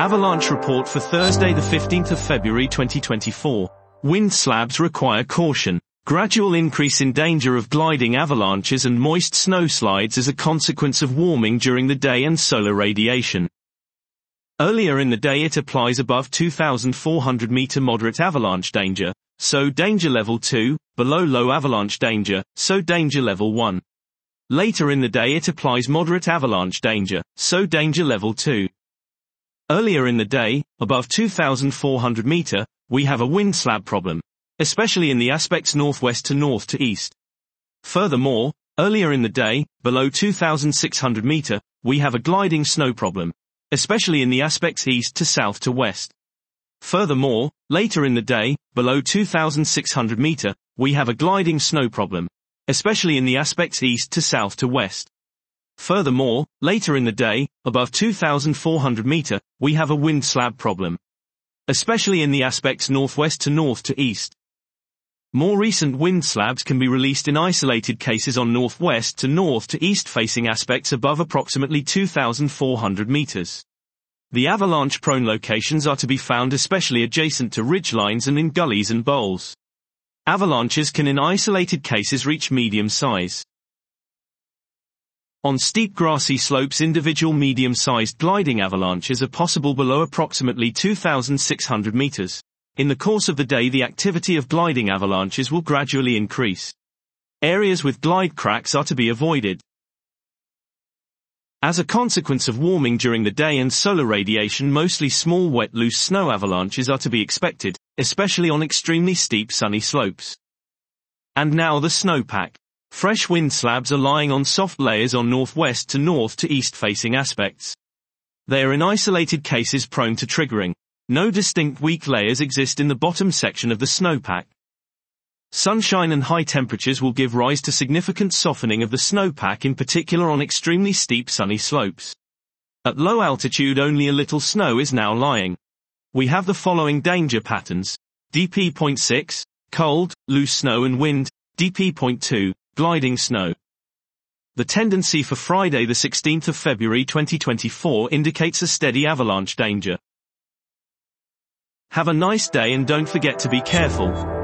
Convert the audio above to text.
Avalanche report for Thursday the 15th of February 2024. Wind slabs require caution. Gradual increase in danger of gliding avalanches and moist snowslides as a consequence of warming during the day and solar radiation. Earlier in the day it applies above 2,400 meter moderate avalanche danger, so danger level 2, below low avalanche danger, so danger level 1. Later in the day it applies moderate avalanche danger, so danger level 2. Earlier in the day, above 2,400 meter, we have a wind slab problem, especially in the aspects northwest to north to east. Furthermore, earlier in the day, below 2,600 meter, we have a gliding snow problem, especially in the aspects east to south to west. Furthermore, later in the day, below 2,600 meter, we have a gliding snow problem, especially in the aspects east to south to west. Furthermore, later in the day, above 2,400 meter, we have a wind slab problem, especially in the aspects northwest to north to east. More recent wind slabs can be released in isolated cases on northwest to north to east facing aspects above approximately 2,400 meters. The avalanche-prone locations are to be found especially adjacent to ridgelines and in gullies and bowls. Avalanches can in isolated cases reach medium size. On steep grassy slopes individual medium-sized gliding avalanches are possible below approximately 2,600 meters. In the course of the day the activity of gliding avalanches will gradually increase. Areas with glide cracks are to be avoided. As a consequence of warming during the day and solar radiation, mostly small wet loose snow avalanches are to be expected, especially on extremely steep sunny slopes. And now the snowpack. Fresh wind slabs are lying on soft layers on northwest to east facing aspects. They are in isolated cases prone to triggering. No distinct weak layers exist in the bottom section of the snowpack. Sunshine and high temperatures will give rise to significant softening of the snowpack, in particular on extremely steep sunny slopes. At low altitude only a little snow is now lying. We have the following danger patterns. DP.6, cold, loose snow and wind. DP.2, gliding snow. The tendency for Friday the 16th of February 2024 indicates a steady avalanche danger. Have a nice day and don't forget to be careful.